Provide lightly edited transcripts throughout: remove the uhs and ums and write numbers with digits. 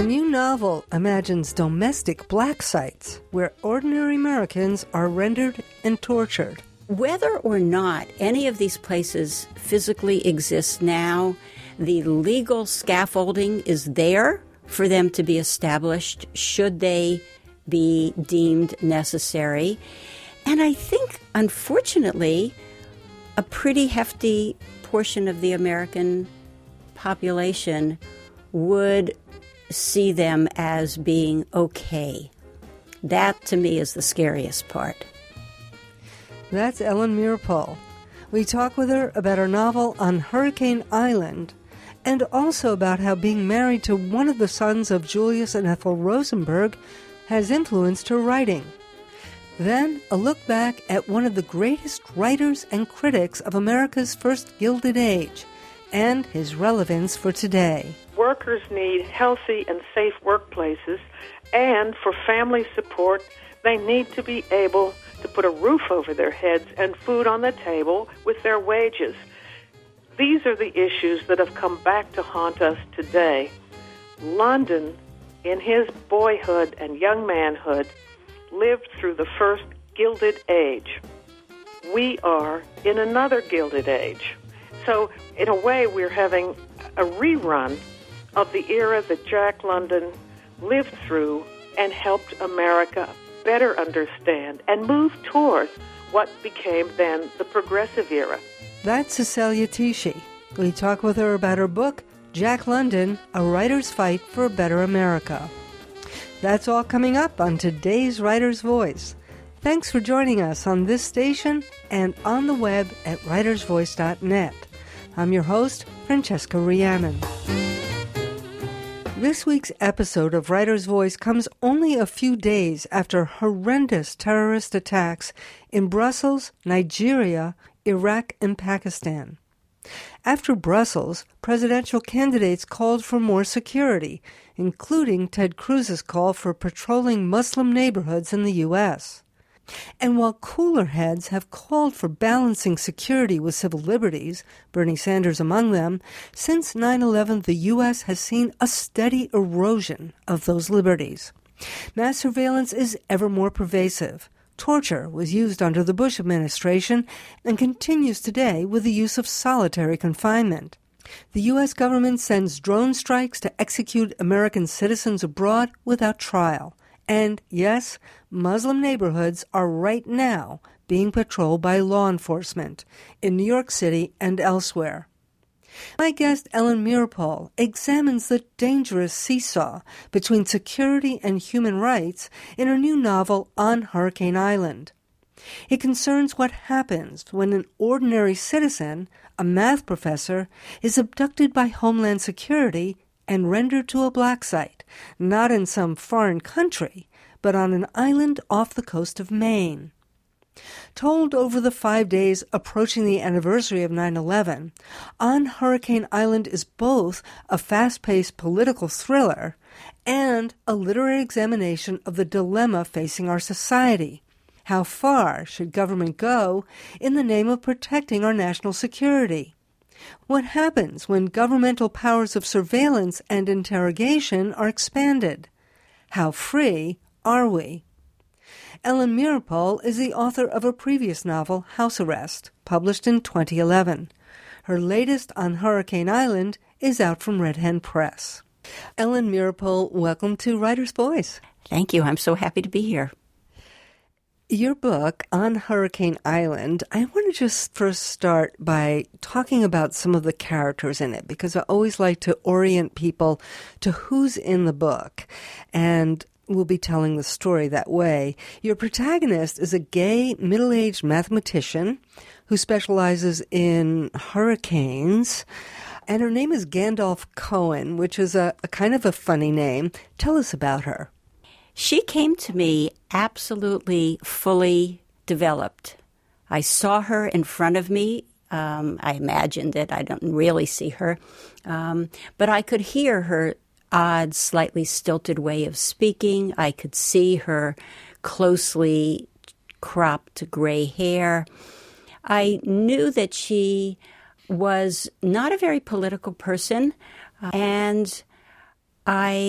new novel imagines domestic black sites where ordinary Americans are rendered and tortured. Whether or not any of these places physically exist now, the legal scaffolding is there for them to be established should they be deemed necessary. And I think, unfortunately, a pretty hefty portion of the American population would see them as being okay. That, to me, is the scariest part. That's Ellen Meeropol. We talk with her about her novel On Hurricane Island, and also about how being married to one of the sons of Julius and Ethel Rosenberg has influenced her writing. Then, a look back at one of the greatest writers and critics of America's first Gilded Age, and his relevance for today. Workers need healthy and safe workplaces, and for family support, they need to be able to put a roof over their heads and food on the table with their wages. These are the issues that have come back to haunt us today. London, in his boyhood and young manhood, lived through the first Gilded Age. We are in another Gilded Age. So, in a way, we're having a rerun of the era that Jack London lived through and helped America better understand and move toward what became then the progressive era. That's Cecilia Tichy. We talk with her about her book, Jack London, A Writer's Fight for a Better America. That's all coming up on today's Writer's Voice. Thanks for joining us on this station and on the web at writersvoice.net. I'm your host, Francesca Rhiannon. This week's episode of Writer's Voice comes only a few days after horrendous terrorist attacks in Brussels, Nigeria, Iraq, and Pakistan. After Brussels, presidential candidates called for more security, including Ted Cruz's call for patrolling Muslim neighborhoods in the U.S. And while cooler heads have called for balancing security with civil liberties, Bernie Sanders among them, since 9/11 the U.S. has seen a steady erosion of those liberties. Mass surveillance is ever more pervasive. Torture was used under the Bush administration and continues today with the use of solitary confinement. The U.S. government sends drone strikes to execute American citizens abroad without trial. And, yes, Muslim neighborhoods are right now being patrolled by law enforcement in New York City and elsewhere. My guest, Ellen Meeropol, examines the dangerous seesaw between security and human rights in her new novel, On Hurricane Island. It concerns what happens when an ordinary citizen, a math professor, is abducted by Homeland Security and rendered to a black site, not in some foreign country, but on an island off the coast of Maine. Told over the 5 days approaching the anniversary of 9/11, On Hurricane Island is both a fast-paced political thriller and a literary examination of the dilemma facing our society. How far should government go in the name of protecting our national security? What happens when governmental powers of surveillance and interrogation are expanded? How free are we? Ellen Meeropol is the author of a previous novel, House Arrest, published in 2011. Her latest, On Hurricane Island, is out from Red Hen Press. Ellen Meeropol, welcome to Writer's Voice. Thank you. I'm so happy to be here. Your book, On Hurricane Island, I want to just first start by talking about some of the characters in it, because I always like to orient people to who's in the book, and we'll be telling the story that way. Your protagonist is a gay, middle-aged mathematician who specializes in hurricanes, and her name is Gandolf Cohen, which is a kind of a funny name. Tell us about her. She came to me absolutely fully developed. I saw her in front of me. I imagined that I don't really see her. But I could hear her odd, slightly stilted way of speaking. I could see her closely cropped gray hair. I knew that she was not a very political person, and I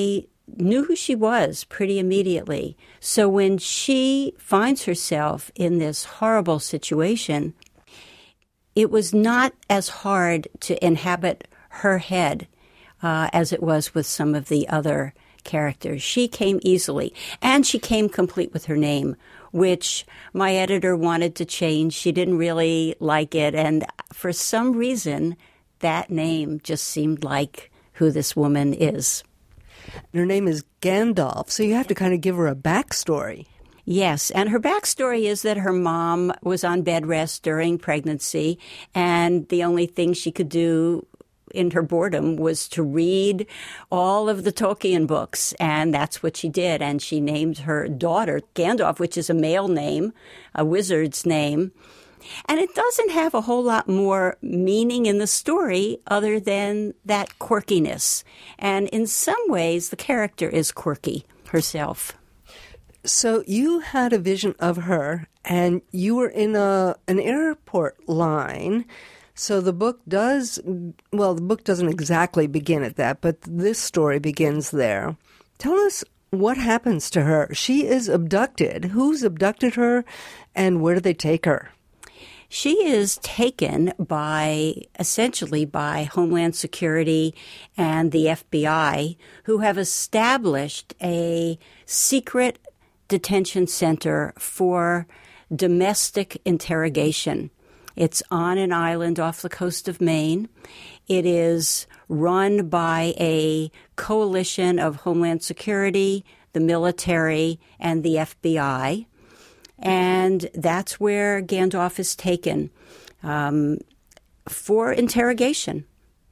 knew who she was pretty immediately. So when she finds herself in this horrible situation, it was not as hard to inhabit her head as it was with some of the other characters. She came easily, and she came complete with her name, which my editor wanted to change. She didn't really like it, and for some reason, that name just seemed like who this woman is. Her name is Gandolf, so you have to kind of give her a backstory. Yes, and her backstory is that her mom was on bed rest during pregnancy, and the only thing she could do in her boredom was to read all of the Tolkien books, and that's what she did. And she named her daughter Gandalf, which is a male name, a wizard's name. And it doesn't have a whole lot more meaning in the story other than that quirkiness. And in some ways, the character is quirky herself. So you had a vision of her, and you were in an airport line. So the book the book doesn't exactly begin at that, but this story begins there. Tell us what happens to her. She is abducted. Who's abducted her, and where do they take her? She is taken essentially by Homeland Security and the FBI, who have established a secret detention center for domestic interrogation. It's on an island off the coast of Maine. It is run by a coalition of Homeland Security, the military, and the FBI. And that's where Gandalf is taken for interrogation.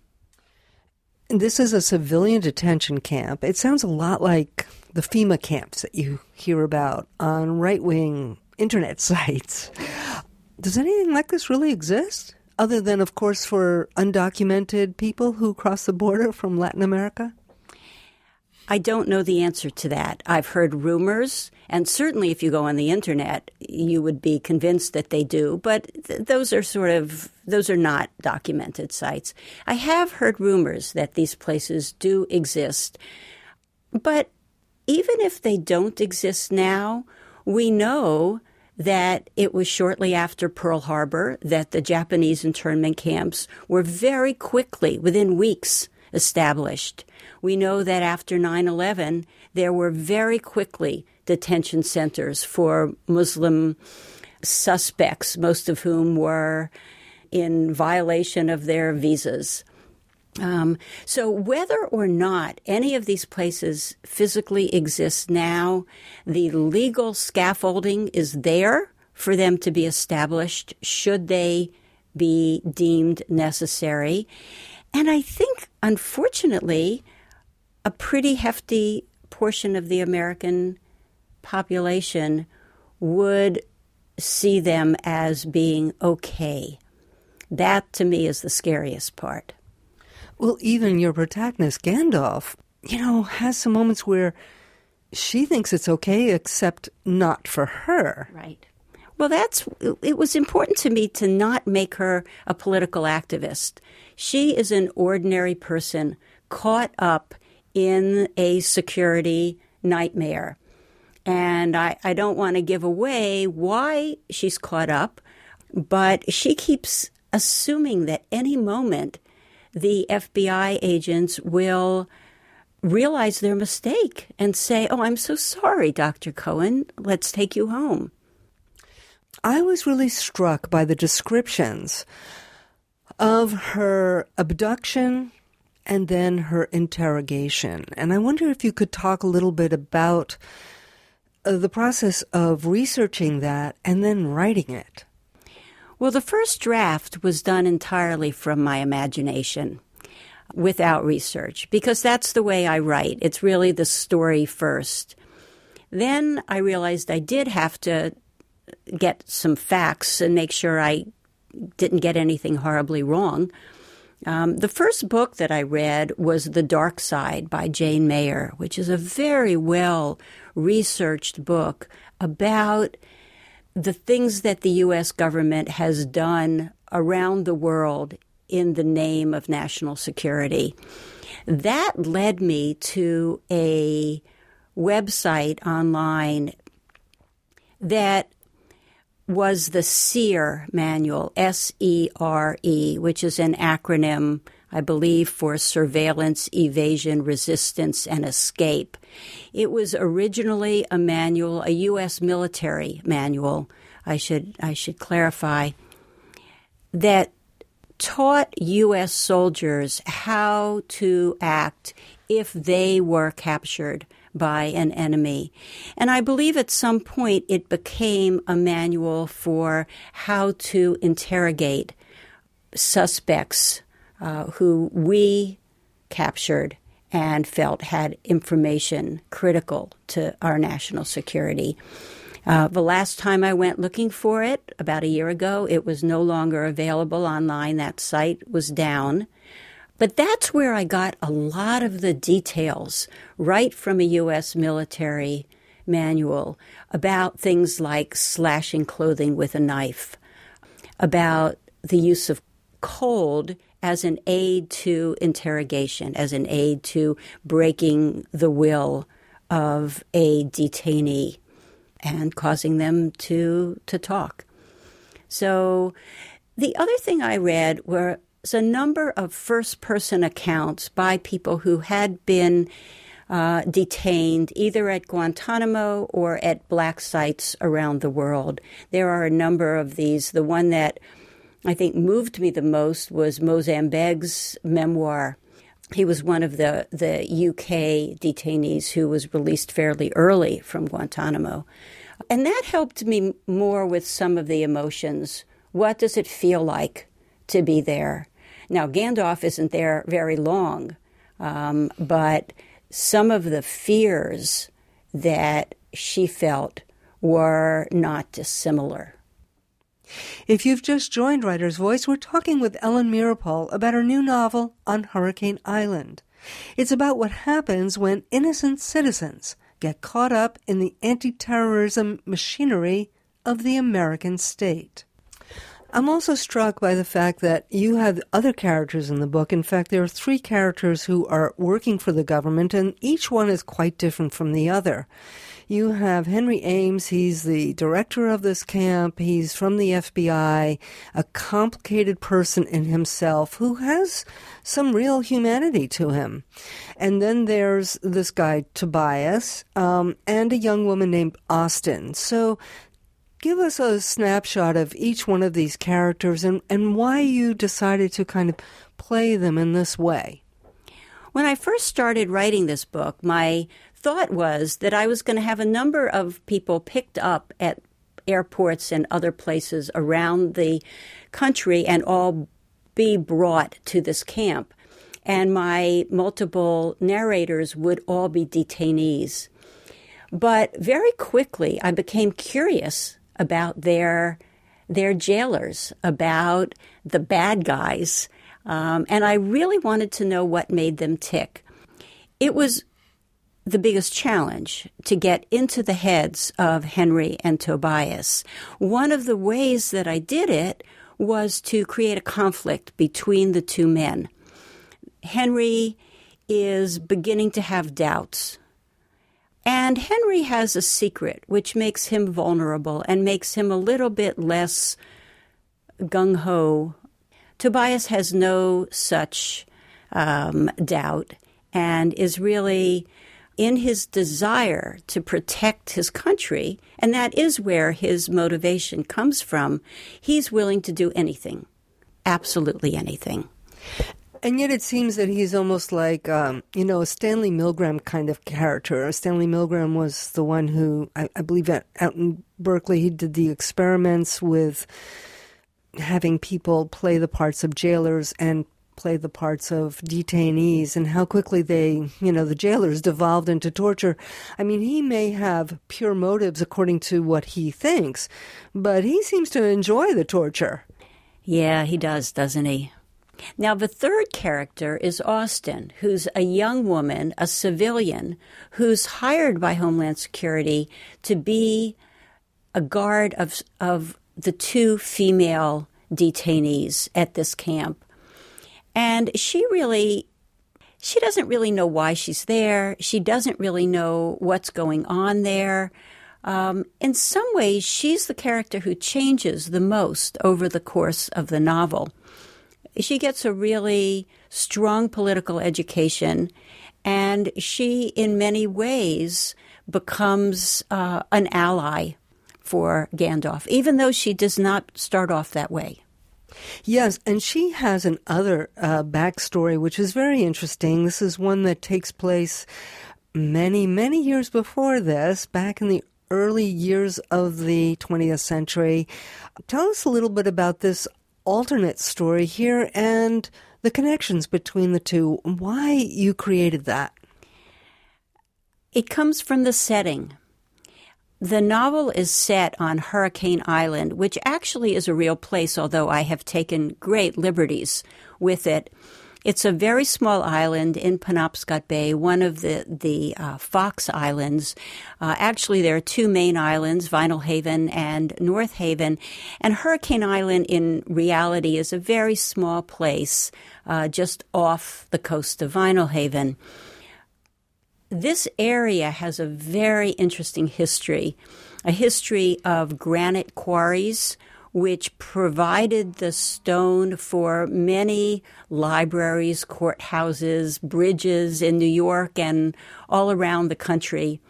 And this is a civilian detention camp. It sounds a lot like the FEMA camps that you hear about on right-wing internet sites. Does anything like this really exist? Other than, of course, for undocumented people who cross the border from Latin America? I don't know the answer to that. I've heard rumors, and certainly if you go on the internet, you would be convinced that they do, but those are not documented sites. I have heard rumors that these places do exist, but even if they don't exist now, we know that it was shortly after Pearl Harbor that the Japanese internment camps were very quickly, within weeks, established. We know that after 9/11, there were very quickly detention centers for Muslim suspects, most of whom were in violation of their visas. So whether or not any of these places physically exist now, the legal scaffolding is there for them to be established should they be deemed necessary. And I think, unfortunately, a pretty hefty portion of the American population would see them as being okay. That, to me, is the scariest part. Well, even your protagonist, Gandalf, has some moments where she thinks it's okay, except not for her. Right. Well, it was important to me to not make her a political activist. She is an ordinary person caught up in a security nightmare. And I don't want to give away why she's caught up, but she keeps assuming that any moment the FBI agents will realize their mistake and say, "Oh, I'm so sorry, Dr. Cohen. Let's take you home." I was really struck by the descriptions of her abduction and then her interrogation. And I wonder if you could talk a little bit about the process of researching that and then writing it. Well, the first draft was done entirely from my imagination, without research, because that's the way I write. It's really the story first. Then I realized I did have to get some facts and make sure I didn't get anything horribly wrong. The first book that I read was The Dark Side by Jane Mayer, which is a very well-researched book about the things that the U.S. government has done around the world in the name of national security. That led me to a website online that was the SERE manual, S-E-R-E, which is an acronym, I believe, for Surveillance, Evasion, Resistance, and Escape. It was originally a manual, a U.S. military manual, I should clarify, that taught U.S. soldiers how to act if they were captured by an enemy. And I believe at some point it became a manual for how to interrogate suspects who we captured and felt had information critical to our national security. The last time I went looking for it, about a year ago, it was no longer available online. That site was down. But that's where I got a lot of the details right from a U.S. military manual about things like slashing clothing with a knife, about the use of cold as an aid to interrogation, as an aid to breaking the will of a detainee and causing them to talk. So the other thing I read was a number of first-person accounts by people who had been detained either at Guantanamo or at black sites around the world. There are a number of these. The one that I think moved me the most was Mozambique's memoir. He was one of the UK detainees who was released fairly early from Guantanamo. And that helped me more with some of the emotions. What does it feel like to be there? Now, Gandalf isn't there very long, but some of the fears that she felt were not dissimilar. If you've just joined Writer's Voice, we're talking with Ellen Meeropol about her new novel, On Hurricane Island. It's about what happens when innocent citizens get caught up in the anti-terrorism machinery of the American state. I'm also struck by the fact that you have other characters in the book. In fact, there are 3 characters who are working for the government, and each one is quite different from the other. You have Henry Ames. He's the director of this camp. He's from the FBI, a complicated person in himself who has some real humanity to him. And then there's this guy, Tobias, and a young woman named Austin. So give us a snapshot of each one of these characters and why you decided to kind of play them in this way. When I first started writing this book, my thought was that I was going to have a number of people picked up at airports and other places around the country and all be brought to this camp. And my multiple narrators would all be detainees. But very quickly, I became curious about their jailers, about the bad guys, and I really wanted to know what made them tick. It was the biggest challenge to get into the heads of Henry and Tobias. One of the ways that I did it was to create a conflict between the 2 men. Henry is beginning to have doubts. And Henry has a secret which makes him vulnerable and makes him a little bit less gung-ho. Tobias has no such doubt and is really in his desire to protect his country, and that is where his motivation comes from. He's willing to do anything, absolutely anything. And yet it seems that he's almost like, a Stanley Milgram kind of character. Stanley Milgram was the one who, I believe out in Berkeley, he did the experiments with having people play the parts of jailers and play the parts of detainees, and how quickly the jailers devolved into torture. I mean, he may have pure motives according to what he thinks, but he seems to enjoy the torture. Yeah, he does, doesn't he? Now, the third character is Austin, who's a young woman, a civilian, who's hired by Homeland Security to be a guard of the 2 female detainees at this camp. And she really she doesn't really know why she's there. She doesn't really know what's going on there. In some ways, she's the character who changes the most over the course of the novel. She gets a really strong political education, and she, in many ways, becomes an ally for Gandalf, even though she does not start off that way. Yes, and she has another backstory, which is very interesting. This is one that takes place many, many years before this, back in the early years of the 20th century. Tell us a little bit about this alternate story here and the connections between the two, why you created that. It comes from the setting. The novel is set on Hurricane Island, which actually is a real place, although I have taken great liberties with it. It's a very small island in Penobscot Bay, one of the Fox Islands. Actually, there are two main islands, Vinyl Haven and North Haven. And Hurricane Island, in reality, is a very small place just off the coast of Vinyl Haven. This area has a very interesting history, a history of granite quarries, which provided the stone for many libraries, courthouses, bridges in New York and all around the country.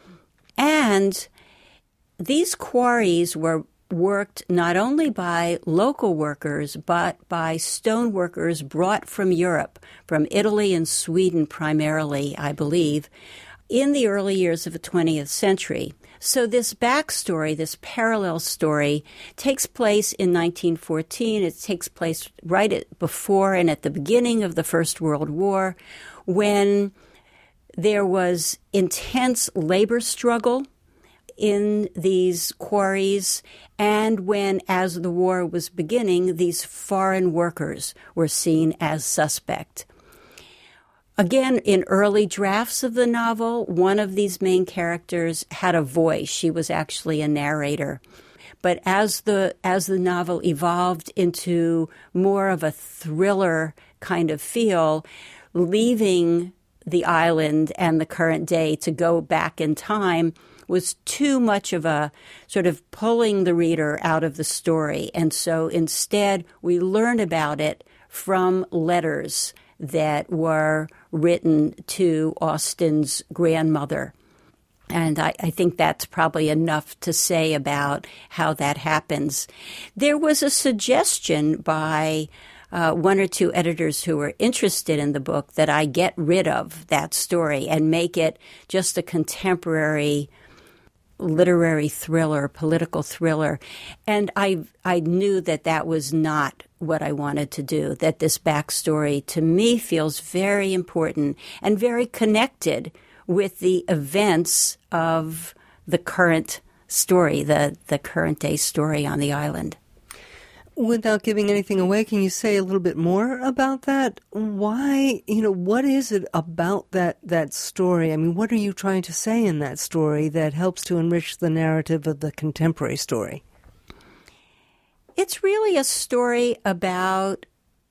And these quarries were worked not only by local workers, but by stone workers brought from Europe, from Italy and Sweden primarily, I believe, in the early years of the 20th century. So this backstory, this parallel story, takes place in 1914. It takes place right before and at the beginning of the First World War, when there was intense labor struggle in these quarries, and when, as the war was beginning, these foreign workers were seen as suspect. Again, in early drafts of the novel, one of these main characters had a voice. She was actually a narrator. But as the novel evolved into more of a thriller kind of feel, leaving the island and the current day to go back in time was too much of a sort of pulling the reader out of the story. And so instead, we learn about it from letters that were written to Austen's grandmother. And I think that's probably enough to say about how that happens. There was a suggestion by one or two editors who were interested in the book that I get rid of that story and make it just a contemporary literary thriller, political thriller. And I knew that that was not what I wanted to do, that this backstory to me feels very important and very connected with the events of the current story, the current day story on the island. Without giving anything away, can you say a little bit more about that? Why, what is it about that story? I mean, what are you trying to say in that story that helps to enrich the narrative of the contemporary story? It's really a story about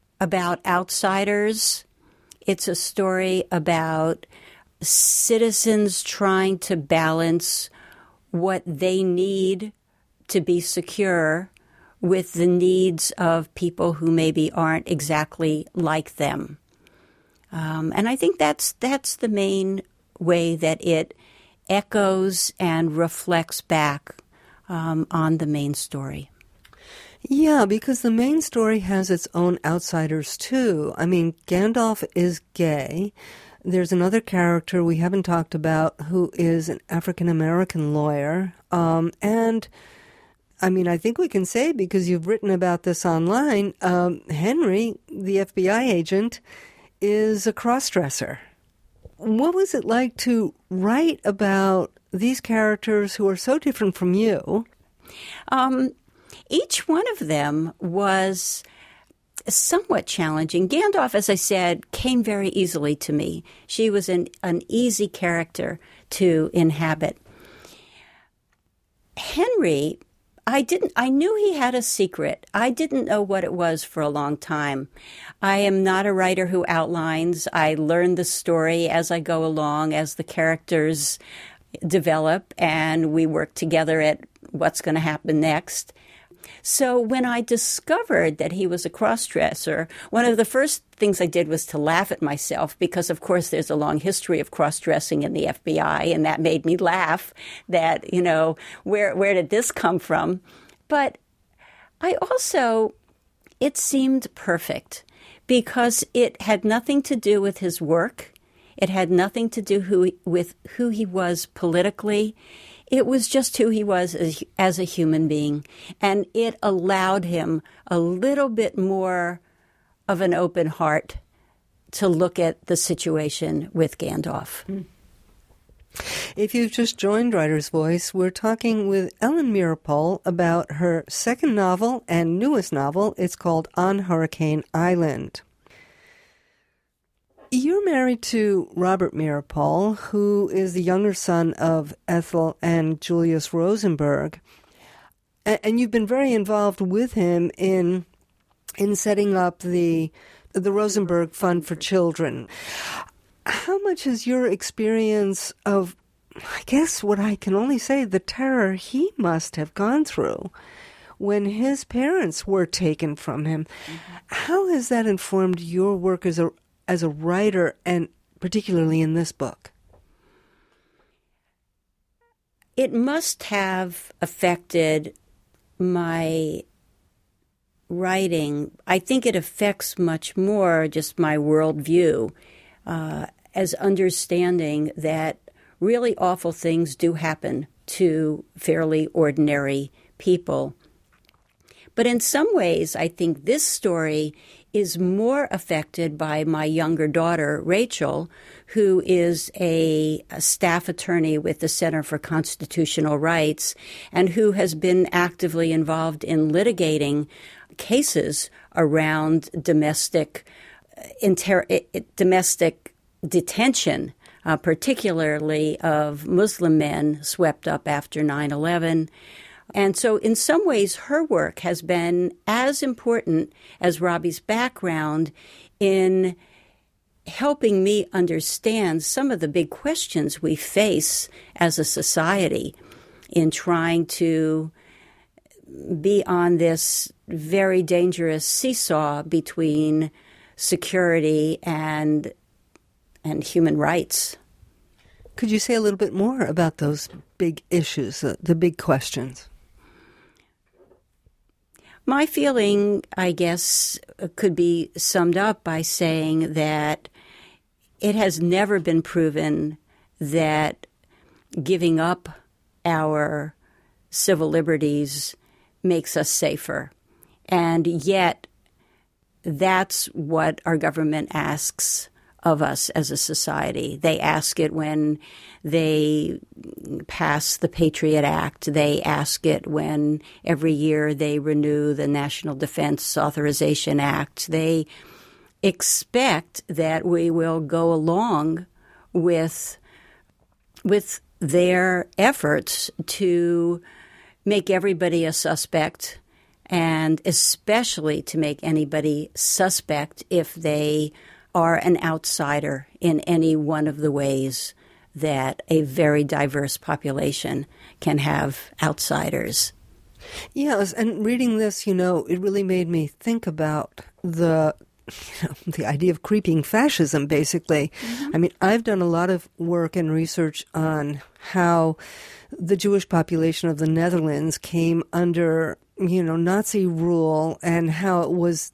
outsiders. It's a story about citizens trying to balance what they need to be secure with the needs of people who maybe aren't exactly like them. And I think that's the main way that it echoes and reflects back on the main story. Yeah, because the main story has its own outsiders, too. I mean, Gandalf is gay. There's another character we haven't talked about who is an African-American lawyer. And, I mean, I think we can say, because you've written about this online, Henry, the FBI agent, is a cross-dresser. What was it like to write about these characters who are so different from you? Each one of them was somewhat challenging. Gandalf, as I said, came very easily to me. She was an easy character to inhabit. Henry, I knew he had a secret. I didn't know what it was for a long time. I am not a writer who outlines. I learn the story as I go along, as the characters develop, and we work together at what's going to happen next. So when I discovered that he was a cross-dresser, one of the first things I did was to laugh at myself because, of course, there's a long history of cross-dressing in the FBI, and that made me laugh that, where did this come from? But I also, it seemed perfect because it had nothing to do with his work. It had nothing to do with who he was politically. It was just who he was as a human being, and it allowed him a little bit more of an open heart to look at the situation with Gandalf. If you've just joined Writer's Voice, we're talking with Ellen Meeropol about her second novel and newest novel. It's called On Hurricane Island. You're married to Robert Meeropol, who is the younger son of Ethel and Julius Rosenberg, and you've been very involved with him in setting up the Rosenberg Fund for Children. How much is your experience of, I guess what I can only say, the terror he must have gone through when his parents were taken from him? How has that informed your work as a writer, and particularly in this book? It must have affected my writing. I think it affects much more just my worldview, as understanding that really awful things do happen to fairly ordinary people. But in some ways, I think this story is more affected by my younger daughter, Rachel, who is a staff attorney with the Center for Constitutional Rights and who has been actively involved in litigating cases around domestic detention, particularly of Muslim men swept up after 9/11. And so in some ways, her work has been as important as Robbie's background in helping me understand some of the big questions we face as a society in trying to be on this very dangerous seesaw between security and human rights. Could you say a little bit more about those big issues, the big questions? My feeling, I guess, could be summed up by saying that it has never been proven that giving up our civil liberties makes us safer. And yet, that's what our government asks of us as a society. They ask it when they pass the Patriot Act. They ask it when every year they renew the National Defense Authorization Act. They expect that we will go along with their efforts to make everybody a suspect, and especially to make anybody suspect if they are an outsider in any one of the ways that a very diverse population can have outsiders. Yes, and reading this, it really made me think about the idea of creeping fascism, basically. Mm-hmm. I mean, I've done a lot of work and research on how the Jewish population of the Netherlands came under, Nazi rule, and how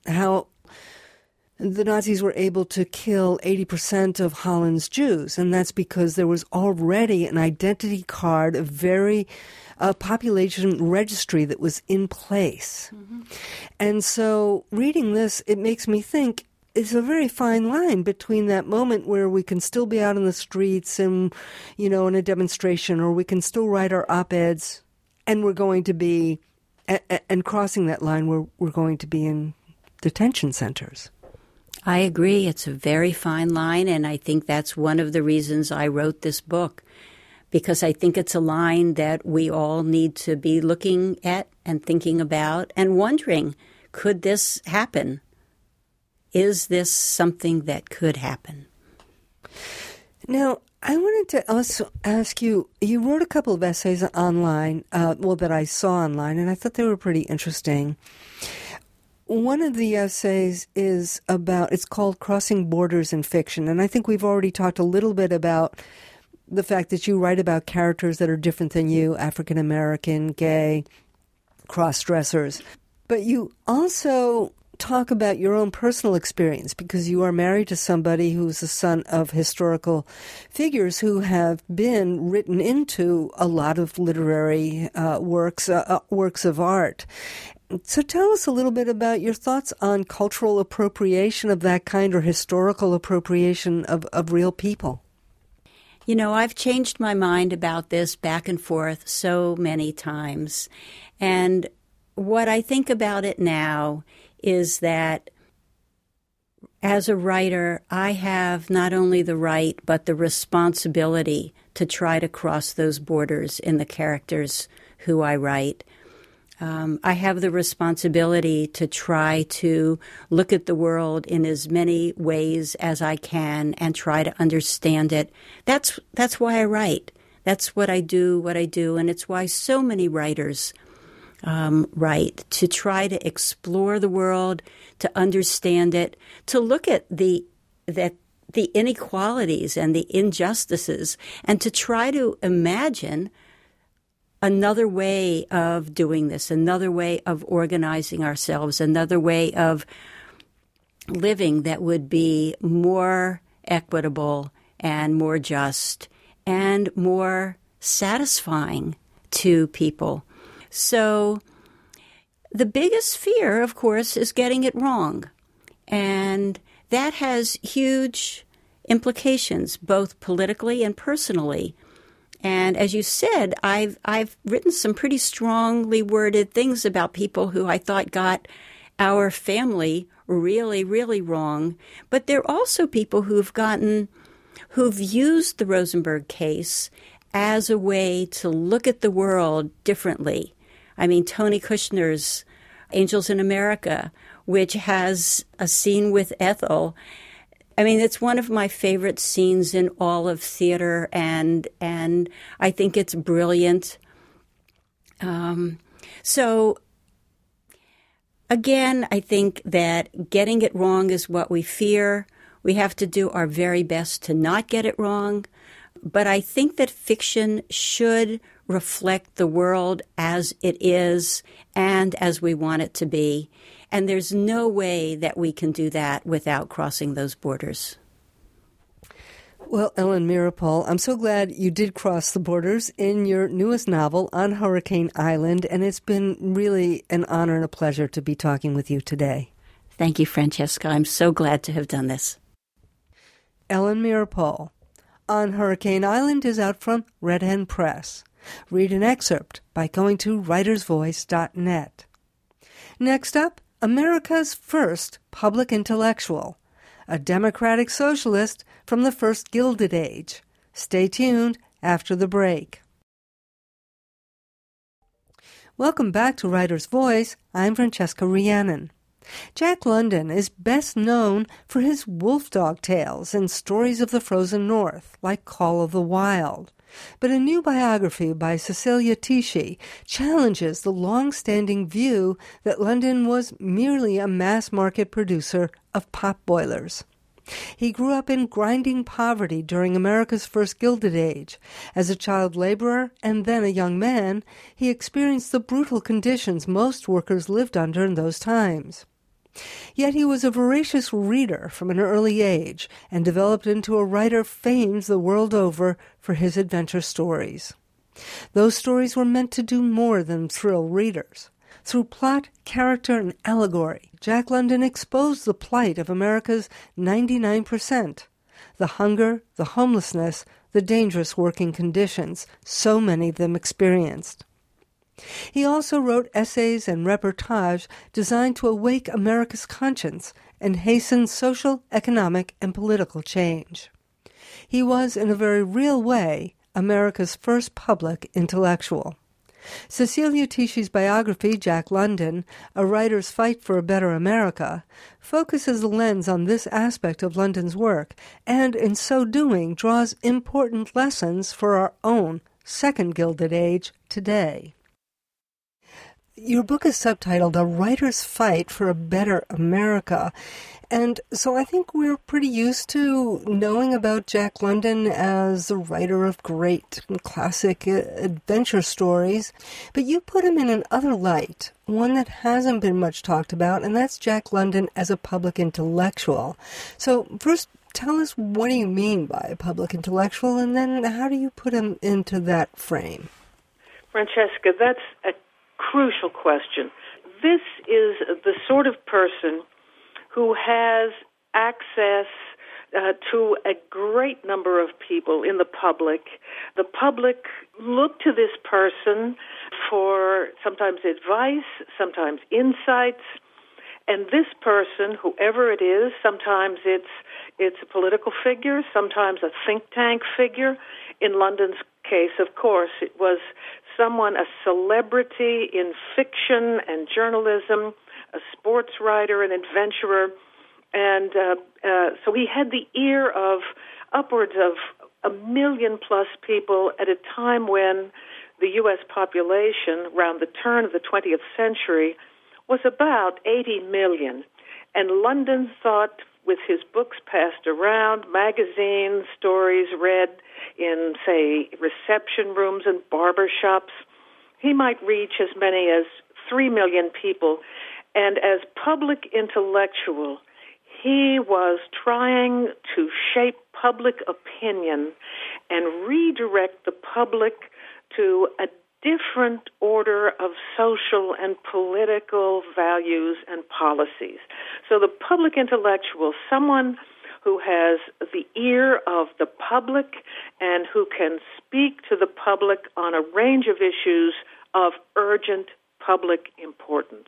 the Nazis were able to kill 80% of Holland's Jews, and that's because there was already an identity card, a population registry that was in place. Mm-hmm. And so reading this, it makes me think it's a very fine line between that moment where we can still be out in the streets and, in a demonstration, or we can still write our op-eds, and we're going to be, and crossing that line where we're going to be in detention centers. I agree. It's a very fine line, and I think that's one of the reasons I wrote this book, because I think it's a line that we all need to be looking at and thinking about and wondering, could this happen? Is this something that could happen? Now, I wanted to also ask you, you wrote a couple of essays online, that I saw online, and I thought they were pretty interesting. One of the essays is it's called Crossing Borders in Fiction, and I think we've already talked a little bit about the fact that you write about characters that are different than you, African American, gay, cross-dressers. But you also talk about your own personal experience because you are married to somebody who's the son of historical figures who have been written into a lot of literary works of art. So tell us a little bit about your thoughts on cultural appropriation of that kind or historical appropriation of real people. You know, I've changed my mind about this back and forth so many times. And what I think about it now is that as a writer, I have not only the right but the responsibility to try to cross those borders in the characters who I write. I have the responsibility to try to look at the world in as many ways as I can and try to understand it. That's why I write. That's what I do, and it's why so many writers write, to try to explore the world, to understand it, to look at the inequalities and the injustices, and to try to imagine another way of doing this, another way of organizing ourselves, another way of living that would be more equitable and more just and more satisfying to people. So the biggest fear, of course, is getting it wrong. And that has huge implications, both politically and personally. And as you said, I've written some pretty strongly worded things about people who I thought got our family really, really wrong. But there are also people who've used the Rosenberg case as a way to look at the world differently. I mean, Tony Kushner's Angels in America, which has a scene with Ethel. I mean, it's one of my favorite scenes in all of theater, and I think it's brilliant. So, again, I think that getting it wrong is what we fear. We have to do our very best to not get it wrong. But I think that fiction should reflect the world as it is and as we want it to be. And there's no way that we can do that without crossing those borders. Well, Ellen Meeropol, I'm so glad you did cross the borders in your newest novel, On Hurricane Island, and it's been really an honor and a pleasure to be talking with you today. Thank you, Francesca. I'm so glad to have done this. Ellen Meeropol, On Hurricane Island is out from Red Hen Press. Read an excerpt by going to writersvoice.net. Next up, America's first public intellectual, a democratic socialist from the first Gilded Age. Stay tuned after the break. Welcome back to Writer's Voice. I'm Francesca Rhiannon. Jack London is best known for his wolf dog tales and stories of the frozen north, like Call of the Wild. But a new biography by Cecilia Tichy challenges the long-standing view that London was merely a mass-market producer of pot boilers. He grew up in grinding poverty during America's first Gilded Age. As a child laborer and then a young man, he experienced the brutal conditions most workers lived under in those times. Yet he was a voracious reader from an early age and developed into a writer famed the world over for his adventure stories. Those stories were meant to do more than thrill readers. Through plot, character, and allegory, Jack London exposed the plight of America's 99%, the hunger, the homelessness, the dangerous working conditions so many of them experienced. He also wrote essays and reportage designed to awake America's conscience and hasten social, economic, and political change. He was, in a very real way, America's first public intellectual. Cecilia Tisci's biography, Jack London, A Writer's Fight for a Better America, focuses the lens on this aspect of London's work, and in so doing draws important lessons for our own second Gilded Age today. Your book is subtitled A Writer's Fight for a Better America. And so I think we're pretty used to knowing about Jack London as a writer of great classic adventure stories. But you put him in another light, one that hasn't been much talked about, and that's Jack London as a public intellectual. So first, tell us, what do you mean by a public intellectual, and then how do you put him into that frame? Francesca, that's a crucial question. This is the sort of person who has access to a great number of people in the public. The public look to this person for sometimes advice, sometimes insights, and this person, whoever it is, sometimes it's a political figure, sometimes a think tank figure. In London's case, of course, it was someone, a celebrity in fiction and journalism, a sports writer, an adventurer, and so he had the ear of upwards of 1 million plus people at a time when the U.S. population, around the turn of the 20th century, was about 80 million. And London thought, with his books passed around, magazines, stories read in, say, reception rooms and barber shops, he might reach as many as 3 million people. And as public intellectual, he was trying to shape public opinion and redirect the public to a different order of social and political values and policies. So the public intellectual, someone who has the ear of the public and who can speak to the public on a range of issues of urgent public importance.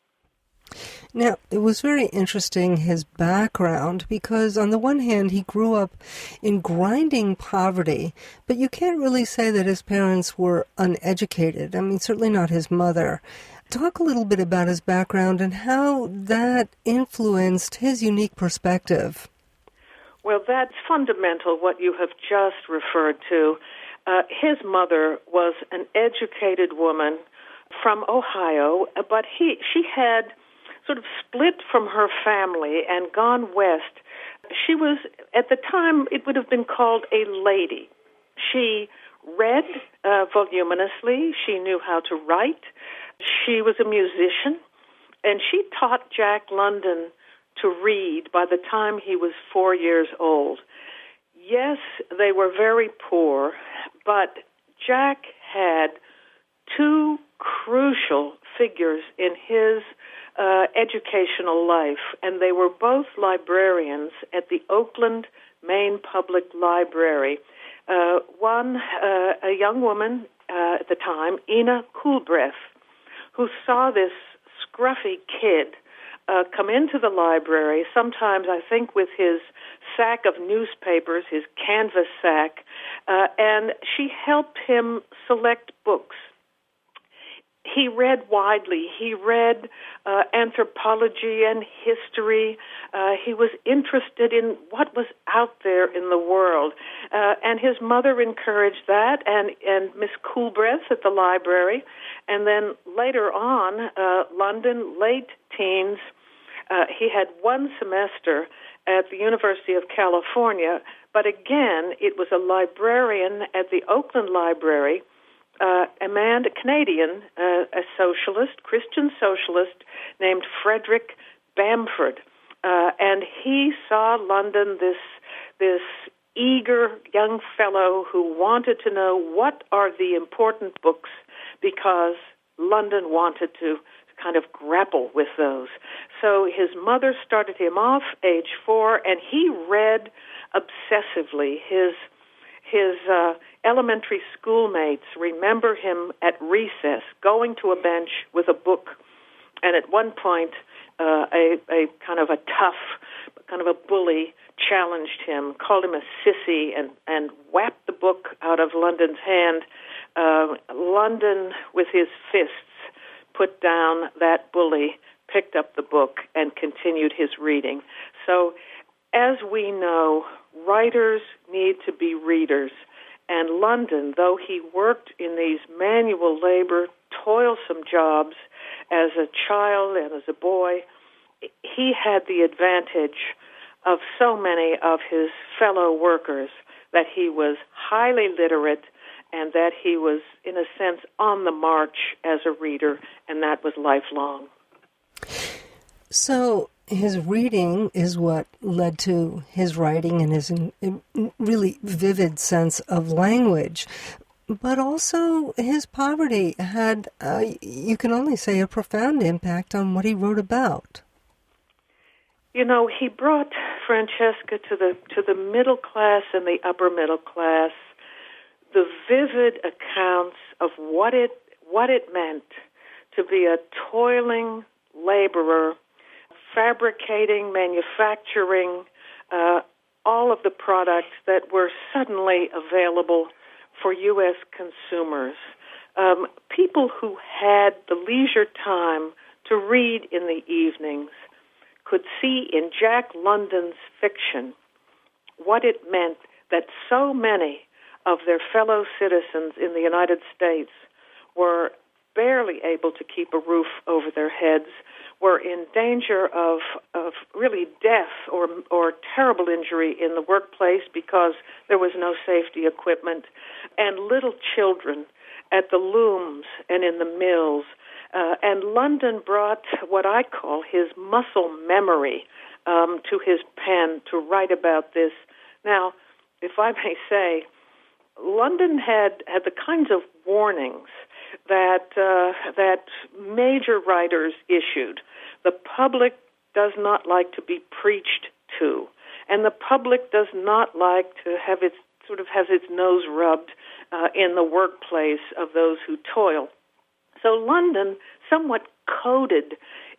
Now, it was very interesting, his background, because on the one hand, he grew up in grinding poverty, but you can't really say that his parents were uneducated. I mean, certainly not his mother. Talk a little bit about his background and how that influenced his unique perspective. Well, that's fundamental, what you have just referred to. His mother was an educated woman from Ohio, but she had sort of split from her family and gone west. She was, at the time, it would have been called a lady. She read voluminously. She knew how to write. She was a musician, and she taught Jack London to read by the time he was 4 years old. Yes, they were very poor, but Jack had two crucial figures in his educational life, and they were both librarians at the Oakland, Maine Public Library. One, a young woman at the time, Ina Coolbrith, who saw this scruffy kid come into the library, sometimes I think with his sack of newspapers, his canvas sack, and she helped him select books. He read widely. He read anthropology and history. He was interested in what was out there in the world. And his mother encouraged that, and Miss Coolbrith at the library. And then later on, London, late teens, he had one semester at the University of California. But again, it was a librarian at the Oakland Library, a Canadian, a socialist, Christian socialist named Frederick Bamford. And he saw London, this eager young fellow who wanted to know what are the important books, because London wanted to kind of grapple with those. So his mother started him off, age 4, and he read obsessively. His elementary schoolmates remember him at recess going to a bench with a book, and at one point a kind of a tough, kind of a bully challenged him, called him a sissy, and whapped the book out out of London's hand, London, with his fists, put down that bully, picked up the book, and continued his reading. So, as we know, writers need to be readers. And London, though he worked in these manual labor, toilsome jobs as a child and as a boy, he had the advantage of so many of his fellow workers that he was highly literate and that he was, in a sense, on the march as a reader, and that was lifelong. So his reading is what led to his writing and his really vivid sense of language. But also his poverty had, you can only say, a profound impact on what he wrote about. You know, he brought, Francesca, to the middle class and the upper middle class the vivid accounts of what it meant to be a toiling laborer, fabricating, manufacturing all of the products that were suddenly available for U.S. consumers. People who had the leisure time to read in the evenings could see in Jack London's fiction what it meant that so many of their fellow citizens in the United States were barely able to keep a roof over their heads, were in danger of really death or terrible injury in the workplace because there was no safety equipment, and little children at the looms and in the mills. And London brought what I call his muscle memory to his pen to write about this. Now, if I may say, London had the kinds of warnings that major writers issued. The public does not like to be preached to, and the public does not like to have its nose rubbed in the workplace of those who toil. So London somewhat coded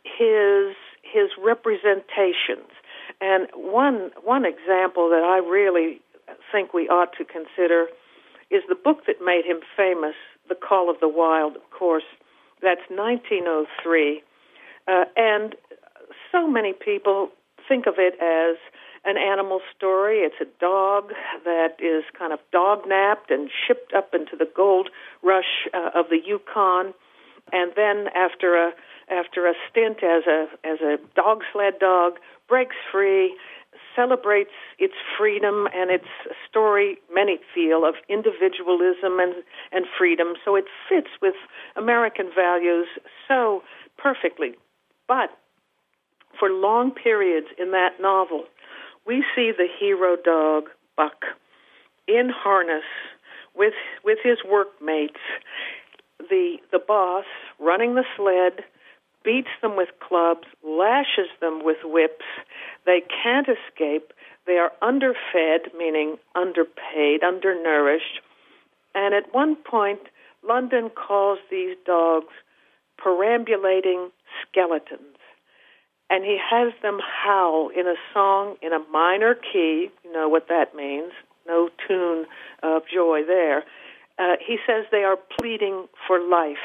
his representations. And one example that I really think we ought to consider is the book that made him famous, The Call of the Wild, of course. That's 1903. And so many people think of it as an animal story. It's a dog that is kind of dog-napped and shipped up into the gold rush of the Yukon. And then after a stint as a dog sled dog, breaks free, celebrates its freedom and its story, many feel, of individualism and freedom. So it fits with American values so perfectly. But for long periods in that novel, we see the hero dog, Buck, in harness with his workmates. The boss running the sled beats them with clubs, lashes them with whips. They can't escape. They are underfed, meaning underpaid, undernourished. And at one point, London calls these dogs perambulating skeletons. And he has them howl in a song in a minor key. You know what that means. No tune of joy there. He says they are pleading for life.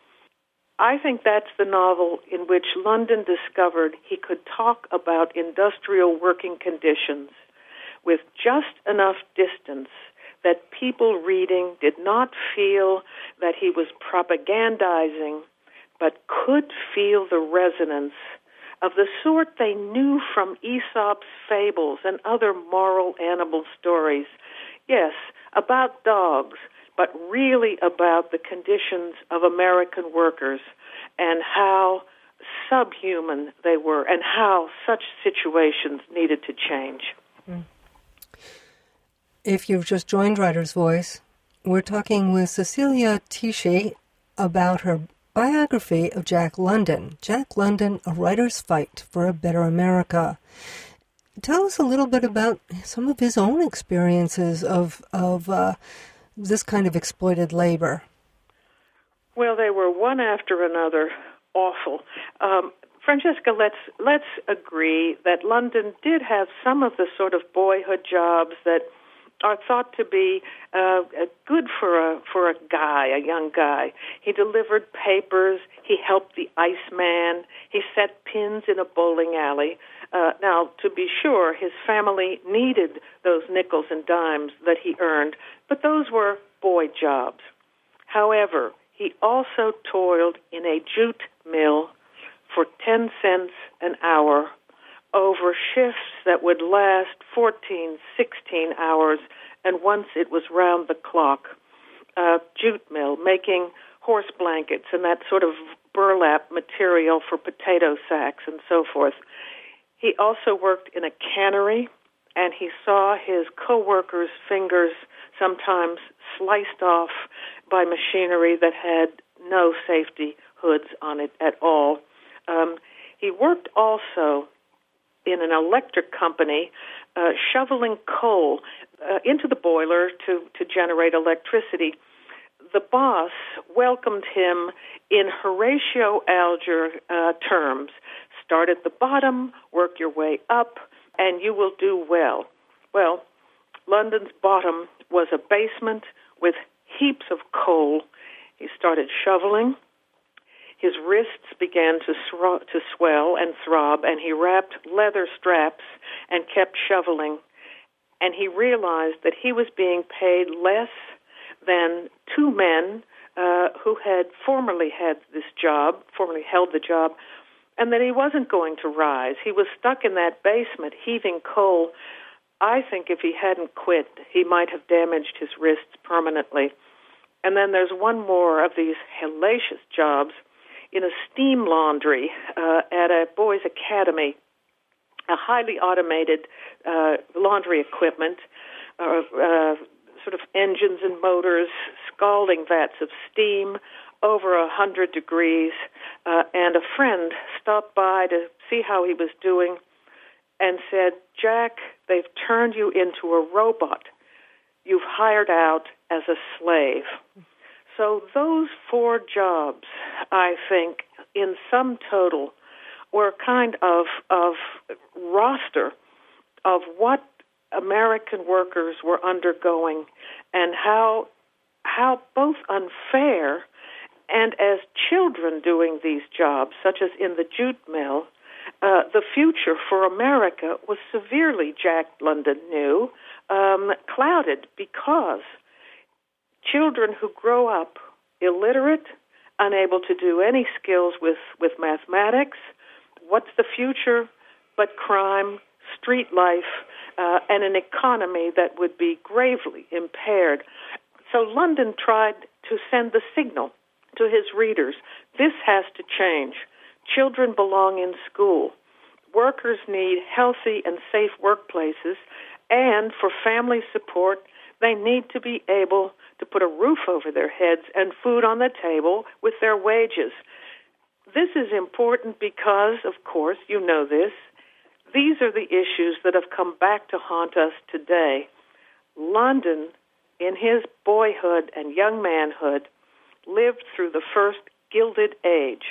I think that's the novel in which London discovered he could talk about industrial working conditions with just enough distance that people reading did not feel that he was propagandizing, but could feel the resonance of the sort they knew from Aesop's fables and other moral animal stories. Yes, about dogs, but really about the conditions of American workers and how subhuman they were and how such situations needed to change. If you've just joined Writer's Voice, we're talking with Cecilia Tichy about her biography of Jack London. Jack London, A Writer's Fight for a Better America. Tell us a little bit about some of his own experiences of this kind of exploited labor. Well, they were one after another awful. Francesca, let's agree that London did have some of the sort of boyhood jobs that are thought to be good for a young guy. He delivered papers. He helped the Iceman. He set pins in a bowling alley. Now, to be sure, his family needed those nickels and dimes that he earned, but those were boy jobs. However, he also toiled in a jute mill for 10 cents an hour over shifts that would last 14, 16 hours, and once it was round the clock. Jute mill, making horse blankets and that sort of burlap material for potato sacks and so forth. He also worked in a cannery, and he saw his co-workers' fingers sometimes sliced off by machinery that had no safety hoods on it at all. He worked also in an electric company, shoveling coal into the boiler to generate electricity. The boss welcomed him in Horatio Alger terms. Start at the bottom, work your way up, and you will do well. Well, London's bottom was a basement with heaps of coal. He started shoveling. His wrists began to swell and throb, and he wrapped leather straps and kept shoveling. And he realized that he was being paid less than two men who had formerly held the job, and that he wasn't going to rise. He was stuck in that basement, heaving coal. I think if he hadn't quit, he might have damaged his wrists permanently. And then there's one more of these hellacious jobs in a steam laundry at a boys' academy, a highly automated laundry equipment, sort of engines and motors, scalding vats of steam, over 100 degrees, and a friend stopped by to see how he was doing and said, "Jack, they've turned you into a robot. You've hired out as a slave." So those four jobs, I think, in sum total, were kind of roster of what American workers were undergoing and how both unfair and as children doing these jobs, such as in the jute mill, the future for America was severely, Jack London knew, clouded because children who grow up illiterate, unable to do any skills with mathematics, what's the future but crime, street life, and an economy that would be gravely impaired. So London tried to send the signal to his readers, this has to change. Children belong in school. Workers need healthy and safe workplaces, and for family support, they need to be able to put a roof over their heads and food on the table with their wages. This is important because, of course, you know this, these are the issues that have come back to haunt us today. London, in his boyhood and young manhood, lived through the first Gilded Age.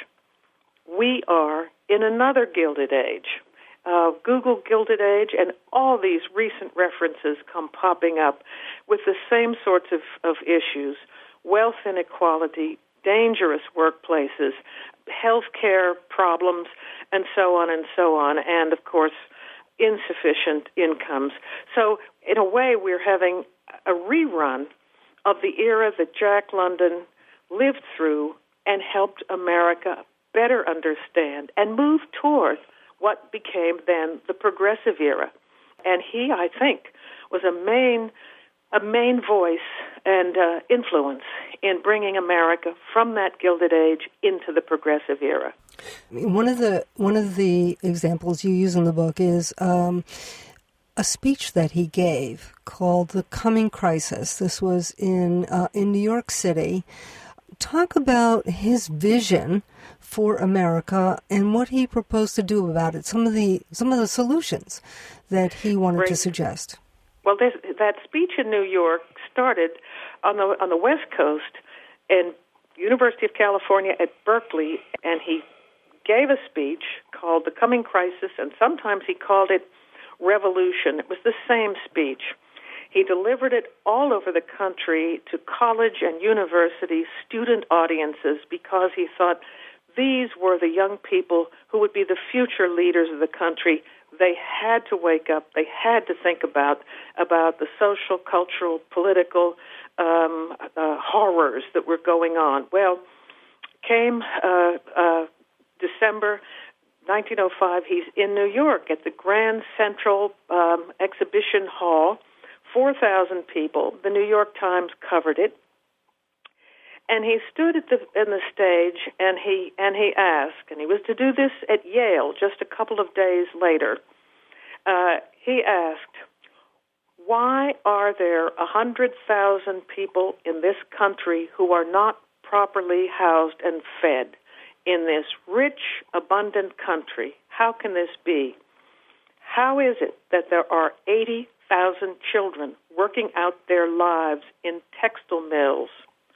We are in another Gilded Age. Google Gilded Age, and all these recent references come popping up with the same sorts of issues: wealth inequality, dangerous workplaces, healthcare problems, and so on and so on, and, of course, insufficient incomes. So, in a way, we're having a rerun of the era that Jack London lived through and helped America better understand and move toward what became then the progressive era. And he, I think, was a main voice and influence in bringing America from that Gilded Age into the progressive era. One of the examples you use in the book is a speech that he gave called "The Coming Crisis." This was in New York City. Talk about his vision for America and what he proposed to do about it. Some of the solutions that he wanted to suggest. Well, that speech in New York started on the West Coast in University of California at Berkeley, and he gave a speech called "The Coming Crisis," and sometimes he called it "Revolution." It was the same speech. He delivered it all over the country to college and university student audiences because he thought these were the young people who would be the future leaders of the country. They had to wake up. They had to think about the social, cultural, political horrors that were going on. Well, came December 1905. He's in New York at the Grand Central Exhibition Hall, 4,000 people. The New York Times covered it. And he stood in the stage, and he asked, and he was to do this at Yale just a couple of days later. He asked, "Why are there 100,000 people in this country who are not properly housed and fed in this rich, abundant country? How can this be? How is it that there are 80,000 children working out their lives in textile mills?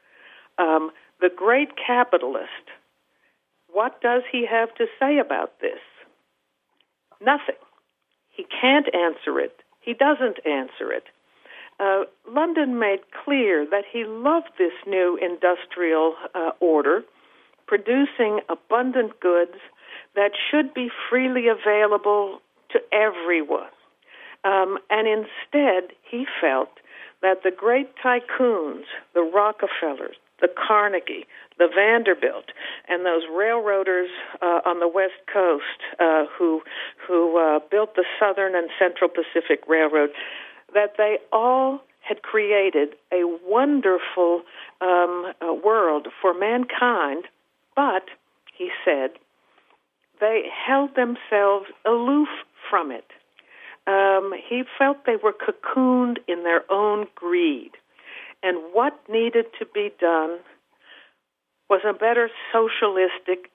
The great capitalist, what does he have to say about this? Nothing. He can't answer it. He doesn't answer it." London made clear that he loved this new industrial order, producing abundant goods that should be freely available to everyone. And instead, he felt that the great tycoons, the Rockefellers, the Carnegie, the Vanderbilt, and those railroaders on the West Coast who built the Southern and Central Pacific Railroad, that they all had created a wonderful world for mankind, but, he said, they held themselves aloof from it. He felt they were cocooned in their own greed. And what needed to be done was a better socialist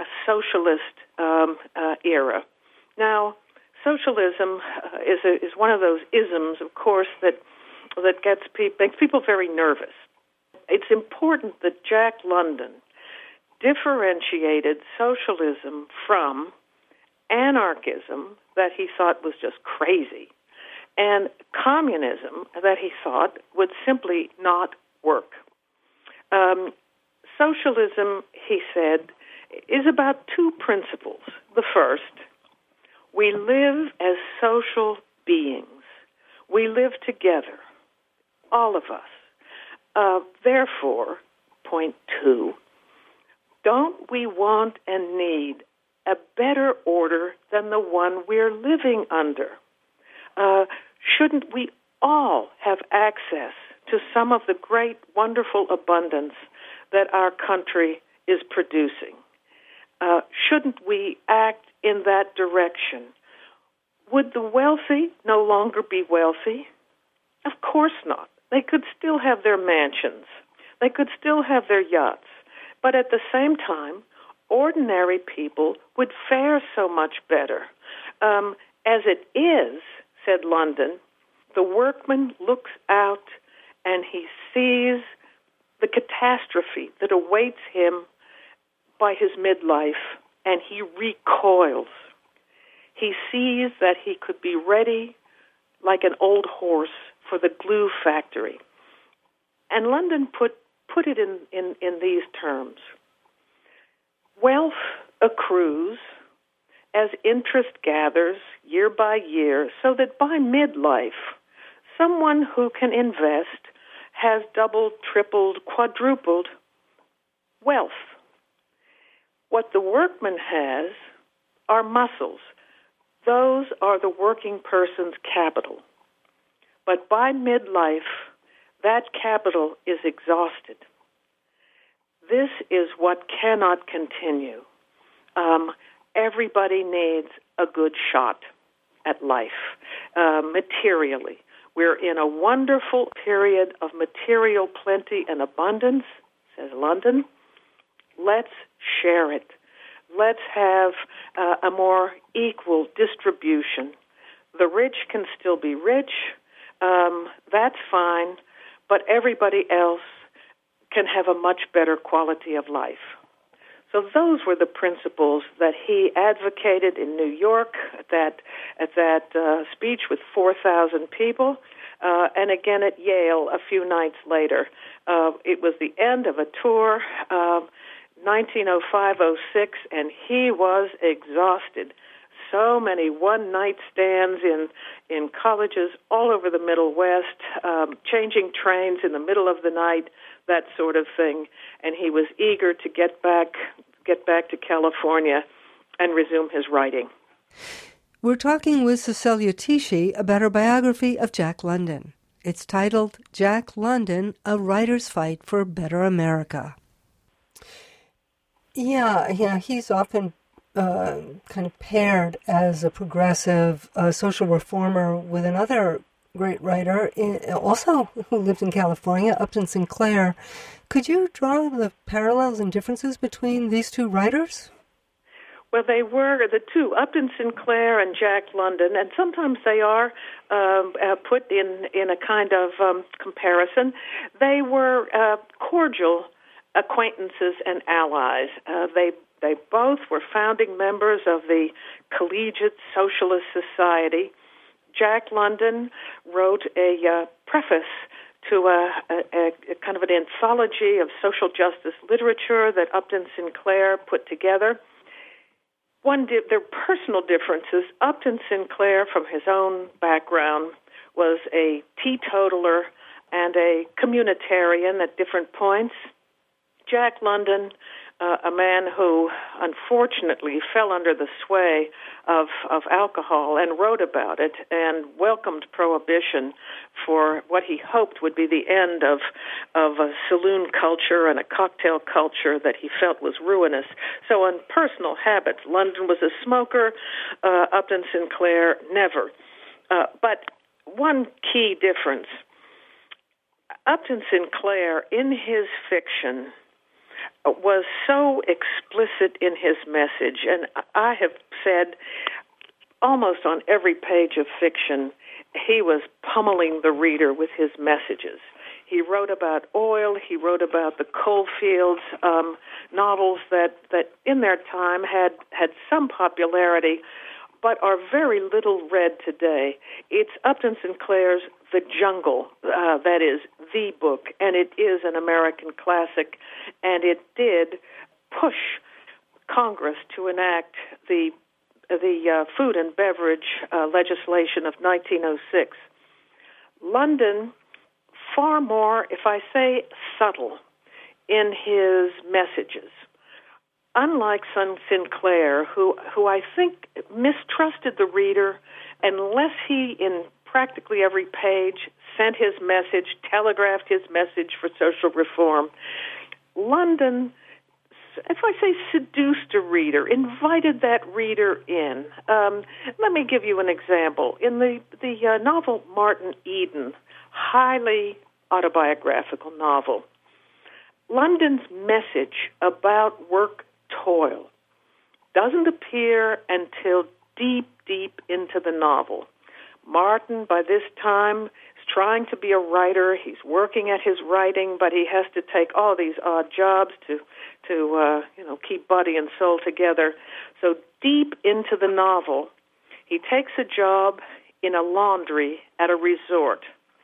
era. Now, socialism is one of those isms, of course, that makes people very nervous. It's important that Jack London differentiated socialism from anarchism that he thought was just crazy, and communism that he thought would simply not work. Socialism, he said, is about two principles. The first, we live as social beings. We live together, all of us. Therefore, point two, don't we want and need a better order than the one we're living under? Shouldn't we all have access to some of the great, wonderful abundance that our country is producing? Shouldn't we act in that direction? Would the wealthy no longer be wealthy? Of course not. They could still have their mansions. They could still have their yachts. But at the same time, ordinary people would fare so much better. As it is, said London, the workman looks out and he sees the catastrophe that awaits him by his midlife, and he recoils. He sees that he could be ready like an old horse for the glue factory. And London put it in these terms. Wealth accrues as interest gathers year by year, so that by midlife, someone who can invest has doubled, tripled, quadrupled wealth. What the workman has are muscles. Those are the working person's capital. But by midlife, that capital is exhausted. This is what cannot continue. Everybody needs a good shot at life, materially. We're in a wonderful period of material plenty and abundance, says London. Let's share it. Let's have a more equal distribution. The rich can still be rich. That's fine. But everybody else can have a much better quality of life. So those were the principles that he advocated in New York at that speech with 4,000 people. and again at Yale a few nights later. It was the end of a tour, 1905-06, and he was exhausted. So many one-night stands in colleges all over the Middle West, changing trains in the middle of the night, that sort of thing. And he was eager to get back to California and resume his writing. We're talking with Cecelia Tichy about her biography of Jack London. It's titled Jack London, A Writer's Fight for a Better America. Yeah, he's often kind of paired as a progressive social reformer with another great writer, also who lived in California, Upton Sinclair. Could you draw the parallels and differences between these two writers? Well, they were the two, Upton Sinclair and Jack London, and sometimes they are put in a kind of comparison. They were cordial acquaintances and allies. They both were founding members of the Collegiate Socialist Society. Jack London wrote a preface to a kind of an anthology of social justice literature that Upton Sinclair put together. Their personal differences, Upton Sinclair, from his own background, was a teetotaler and a communitarian at different points. Jack London, a man who unfortunately fell under the sway of alcohol and wrote about it and welcomed prohibition for what he hoped would be the end of a saloon culture and a cocktail culture that he felt was ruinous. So on personal habits, London was a smoker, Upton Sinclair never. But one key difference, Upton Sinclair, in his fiction, was so explicit in his message, and I have said almost on every page of fiction, he was pummeling the reader with his messages. He wrote about oil, he wrote about the coal fields, novels that in their time had some popularity, but are very little read today. It's Upton Sinclair's The Jungle, that is the book, and it is an American classic, and it did push Congress to enact the food and beverage legislation of 1906. London, far more, if I say subtle, in his messages. Unlike Sinclair, who I think mistrusted the reader, unless he, in practically every page, sent his message, telegraphed his message for social reform, London, if I say seduced a reader, invited that reader in. Let me give you an example. In the novel Martin Eden, highly autobiographical novel, London's message about work toil doesn't appear until deep, deep into the novel. Martin, by this time, is trying to be a writer. He's working at his writing, but he has to take all these odd jobs to keep body and soul together. So deep into the novel, he takes a job in a laundry at a resort,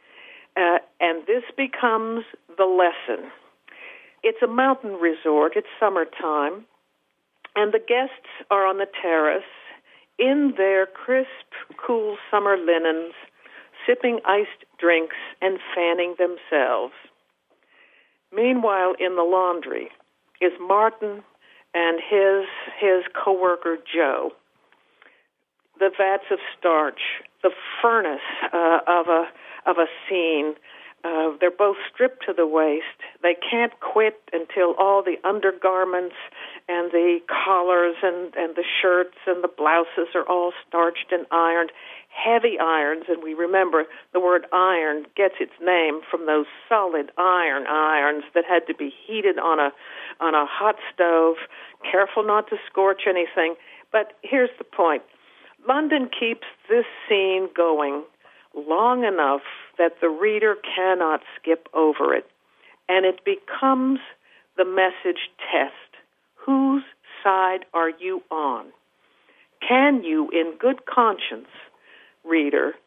and this becomes the lesson. It's a mountain resort. It's summertime, and the guests are on the terrace in their crisp, cool summer linens, sipping iced drinks and fanning themselves. Meanwhile, in the laundry is Martin and his coworker Joe. The vats of starch, the furnace of a scene. They're both stripped to the waist. They can't quit until all the undergarments and the collars and the shirts and the blouses are all starched and ironed. Heavy irons, and we remember the word iron gets its name from those solid iron irons that had to be heated on a hot stove, careful not to scorch anything. But here's the point. London keeps this scene going long enough that the reader cannot skip over it, and it becomes the message test. Whose side are you on? Can you, in good conscience, reader,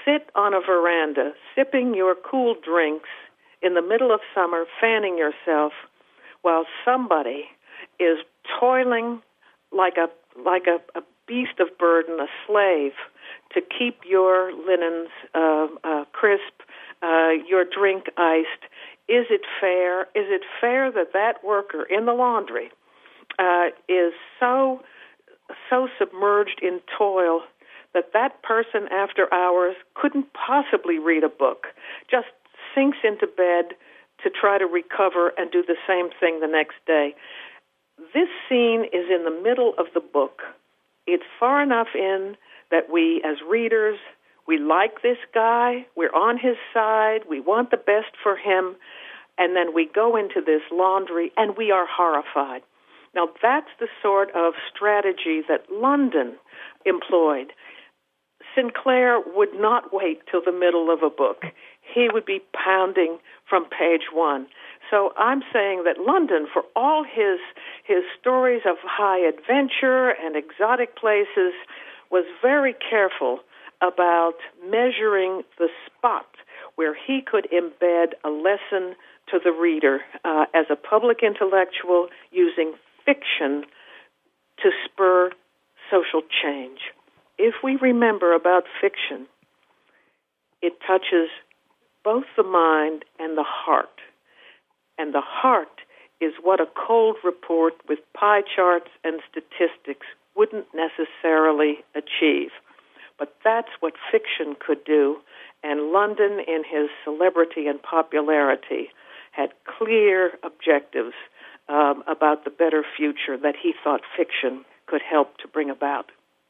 sit on a veranda, sipping your cool drinks in the middle of summer, fanning yourself, while somebody is toiling like a beast of burden, a slave, to keep your linens crisp, your drink iced. Is it fair? Is it fair that that worker in the laundry is so submerged in toil that person after hours couldn't possibly read a book, just sinks into bed to try to recover and do the same thing the next day? This scene is in the middle of the book. It's far enough in that we, as readers, we like this guy, we're on his side, we want the best for him, and then we go into this laundry and we are horrified. Now, that's the sort of strategy that London employed. Sinclair would not wait till the middle of a book. He would be pounding from page one. So I'm saying that London, for all his stories of high adventure and exotic places, was very careful about measuring the spot where he could embed a lesson to the reader as a public intellectual using fiction to spur social change. If we remember about fiction, it touches both the mind and the heart. And the heart is what a cold report with pie charts and statistics wouldn't necessarily achieve. But that's what fiction could do, and London, in his celebrity and popularity, had clear objectives about the better future that he thought fiction could help to bring about.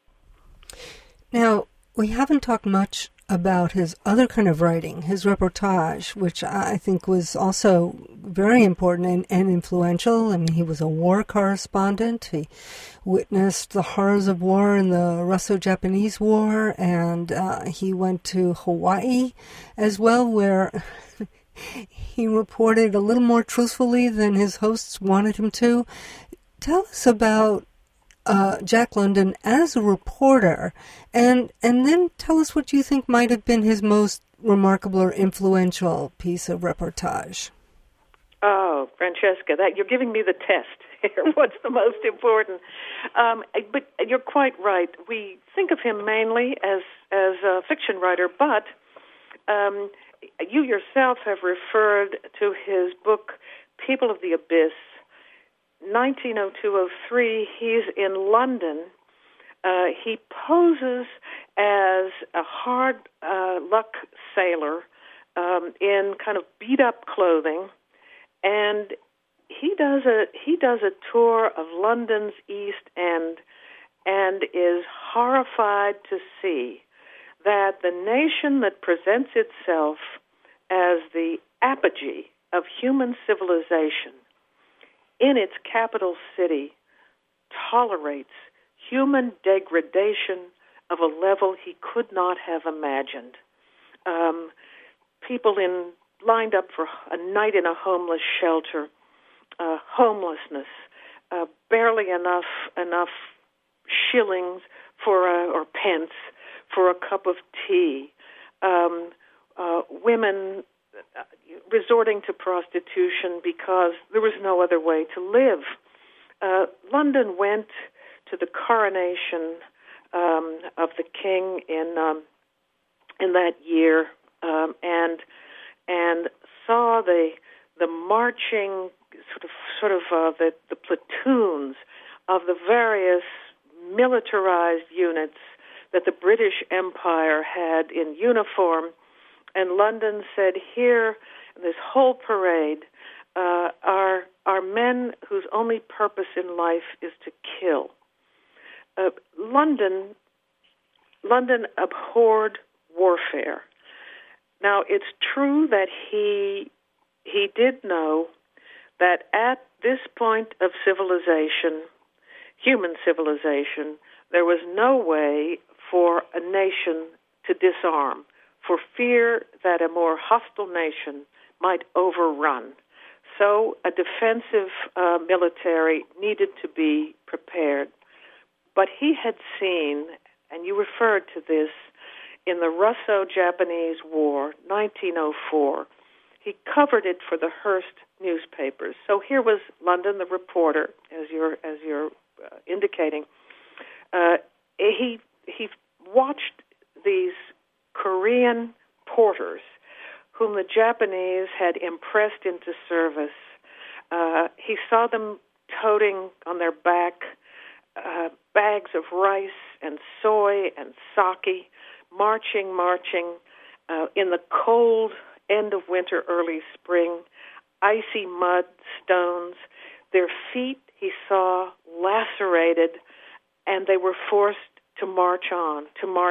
Now, we haven't talked much about his other kind of writing, his reportage, which I think was also very important and influential. I mean, he was a war correspondent. He witnessed the horrors of war in the Russo-Japanese War, and he went to Hawaii as well, where he reported a little more truthfully than his hosts wanted him to. Tell us about Jack London as a reporter, and then tell us what you think might have been his most remarkable or influential piece of reportage. Oh, Francesca, that you're giving me the test here. What's the most important? But you're quite right. We think of him mainly as a fiction writer, but you yourself have referred to his book, People of the Abyss. 1902-03, he's in London. He poses as a hard luck sailor in kind of beat up clothing, and he does a tour of London's East End, and is horrified to see that the nation that presents itself as the apogee of human civilization in its capital city tolerates human degradation of a level he could not have imagined. People lined up for a night in a homeless shelter, homelessness, barely enough shillings or pence for a cup of tea, women resorting to prostitution because there was no other way to live. London went to the coronation of the king in that year, and saw the marching the platoons of the various militarized units that the British Empire had in uniform. And London said, here, this whole parade, are men whose only purpose in life is to kill. London abhorred warfare. Now, it's true that he did know that at this point of civilization, human civilization, there was no way for a nation to disarm, for fear that a more hostile nation might overrun. So a defensive military needed to be prepared. But he had seen, and you referred to this, in the Russo-Japanese War, 1904. He covered it for the Hearst newspapers. So here was London, the reporter, as you're indicating. He watched these Korean porters whom the Japanese had impressed into service. He saw them toting on their back bags of rice and soy and sake, marching in the cold end of winter, early spring, icy mud, stones. Their feet, he saw, lacerated, and they were forced to march on.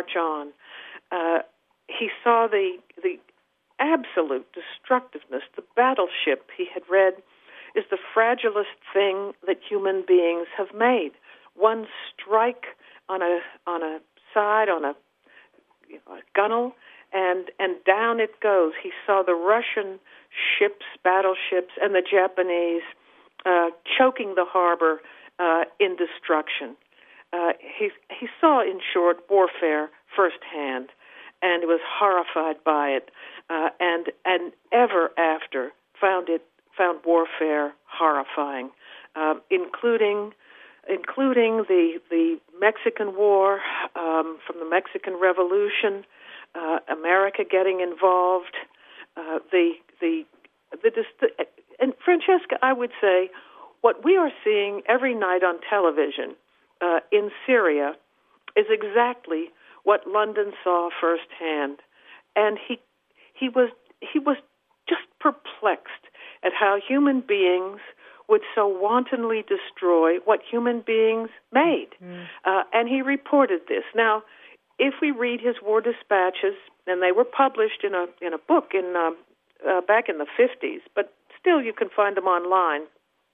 He saw the absolute destructiveness. The battleship, he had read, is the fragilest thing that human beings have made. One strike on a side, on a gunwale, and down it goes. He saw the Russian ships, battleships, and the Japanese choking the harbor in destruction. He saw, in short, warfare firsthand, and was horrified by it, and ever after found warfare horrifying, including the Mexican War, from the Mexican Revolution, America getting involved, and Francesca, I would say, what we are seeing every night on television in Syria is exactly what London saw firsthand, and he was just perplexed at how human beings would so wantonly destroy what human beings made. And he reported this. Now, if we read his war dispatches, and they were published in a book back in the 50s, but still you can find them online.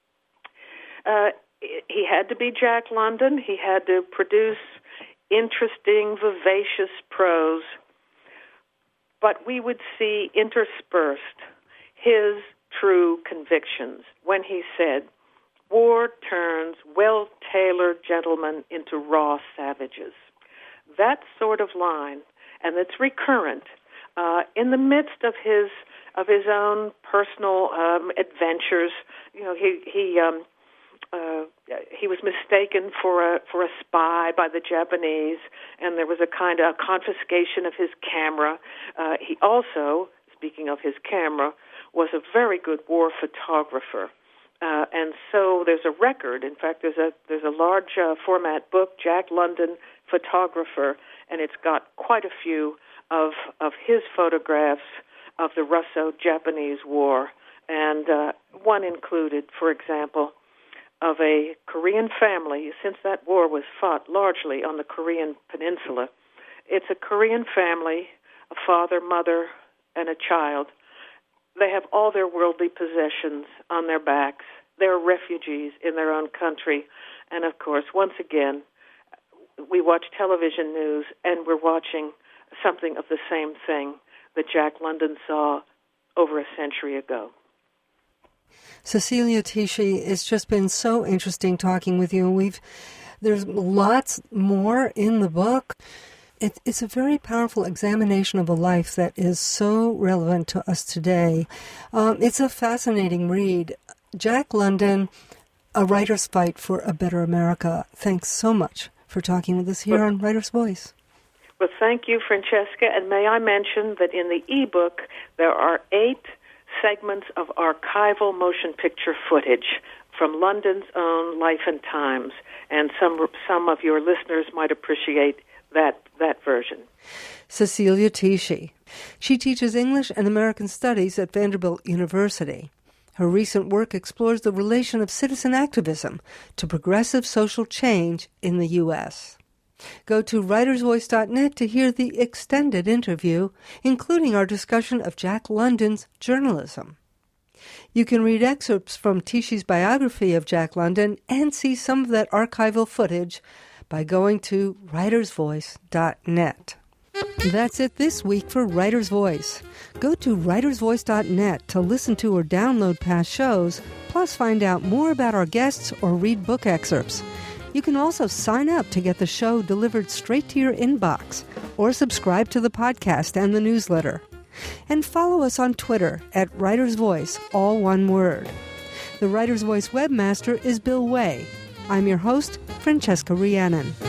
He had to be Jack London. He had to produce interesting, vivacious prose, but we would see interspersed his true convictions when he said, "War turns well-tailored gentlemen into raw savages." That sort of line, and it's recurrent in the midst of his own personal adventures. You know, he was mistaken for a spy by the Japanese, and there was a kind of confiscation of his camera. He also, speaking of his camera, was a very good war photographer, and so there's a record. In fact, there's a large format book, Jack London, Photographer, and it's got quite a few of his photographs of the Russo-Japanese War, and one included, for example, of a Korean family, since that war was fought largely on the Korean peninsula. It's a Korean family, a father, mother, and a child. They have all their worldly possessions on their backs. They're refugees in their own country. And, of course, once again, we watch television news, and we're watching something of the same thing that Jack London saw over a century ago. Cecilia Tichy, it's just been so interesting talking with you. There's lots more in the book. It's a very powerful examination of a life that is so relevant to us today. It's a fascinating read. Jack London, A Writer's Fight for a Better America. Thanks so much for talking with us here on Writer's Voice. Well, thank you, Francesca. And may I mention that in the ebook there are 8 segments of archival motion picture footage from London's own life and times, and some of your listeners might appreciate that version. Cecilia Tichy. She teaches English and American Studies at Vanderbilt University. Her recent work explores the relation of citizen activism to progressive social change in the U.S. Go to writersvoice.net to hear the extended interview, including our discussion of Jack London's journalism. You can read excerpts from Tichy's biography of Jack London and see some of that archival footage by going to writersvoice.net. That's it this week for Writer's Voice. Go to writersvoice.net to listen to or download past shows, plus find out more about our guests or read book excerpts. You can also sign up to get the show delivered straight to your inbox. or subscribe to the podcast and the newsletter. And follow us on Twitter at Writer's Voice, all one word. The Writer's Voice webmaster is Bill Way. I'm your host, Francesca Rhiannon.